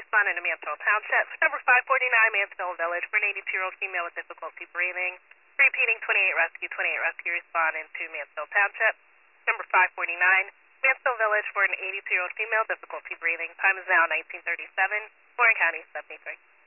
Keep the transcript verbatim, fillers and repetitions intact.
responding to Mansfield Township. Number five forty-nine, Mansfield Village, for an eighty-two-year-old female with difficulty breathing. Repeating, twenty-eight Rescue, twenty-eight Rescue responding to Mansfield Township. Number five forty-nine, Mansfield Village, for an eighty-two-year-old female, difficulty breathing. Time is now nineteen thirty-seven, Warren County seventy-three.